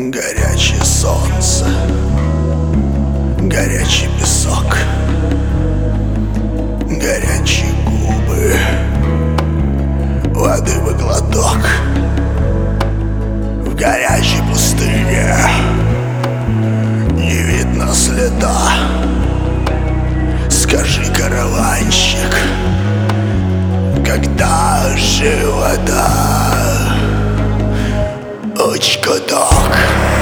Горячее солнце, горячий песок, горячие губы, воды в глоток. В горячей пустыне не видно следа. Скажи, караванщик, когда же вода? Очкодок.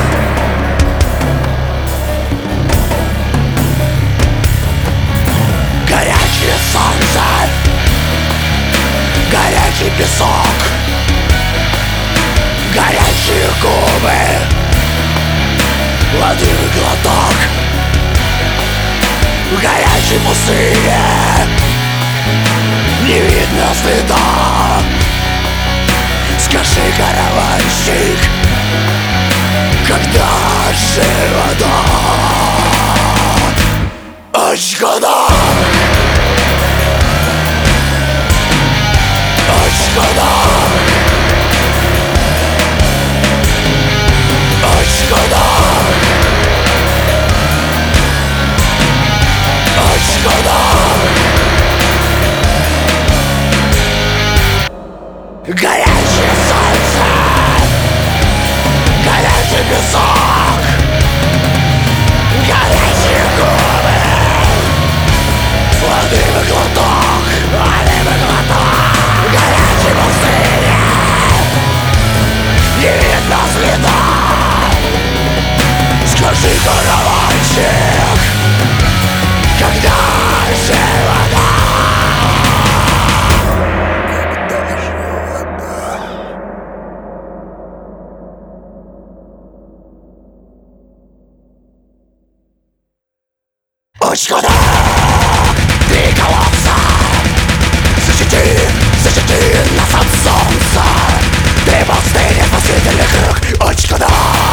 Горячее солнце, горячий песок, горячие губы, воды в глоток. В горячей пустыне не видно следа. Скажи, караванщик, когда же вода? Очкодок. Очкодок. Очкодок. Очкодок. Горячее солнце, горячий песок, горячие губы, воды в глоток, воды в глоток. В горячей пустыне не видно следа. Скажи, караванщик, когда же вода? Очкодок, три колодца, защити нас от солнца. Ты пустыня, спасительный круг. Очкодок.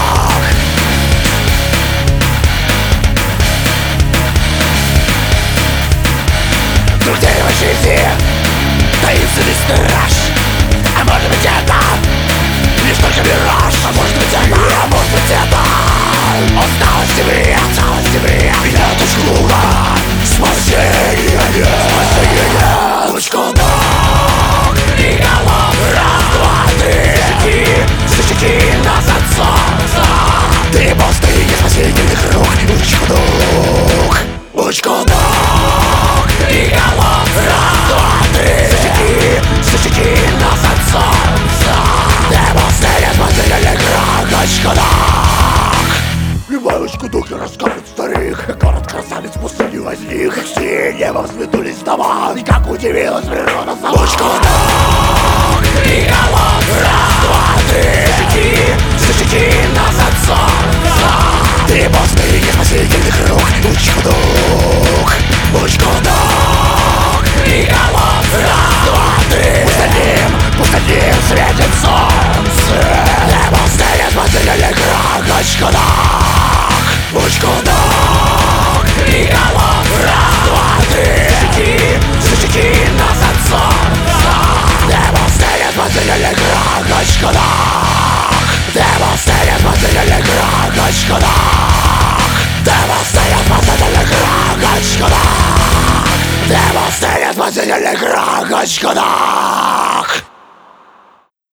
Трудеевой жизни таинственный страж. А может быть это лишь только мираж. А может быть это, а может быть это осталось тебе, нет уж круга. Спасение нет, спасение нет. Очкодок и голов. Раз, два, три. Защити нас от солнца. Ты пустыня, спасительный круг. Очкодок. Очкодок и голов. Раз, два, три. Защити нас от солнца. Ты пустыня, спасительный круг. Очкодок. Любой очкодок расскажет старик. Город красавиц в пустыне возник. Как все небо взметнулись дома. И как удивилась природа сама. Очкодок и голов. Раз, два, три. Защити нас от солнца. Ты пустыня, спасительный круг. Очкодок. Очкодок и голов. Раз, два, три. Пусть одним светит солнце. Ты пустыня, спасительный круг. Очкодок. Очкодок и голов. Раз, два, три. Защити нас от солнца. Ты пустыня, спасительный круг. Очкодок. Ты пустыня, спасительный круг. Очкодок. Ты пустыня, спасительный круг. Очкодок. Ты пустыня, спасительный круг. Очкодок.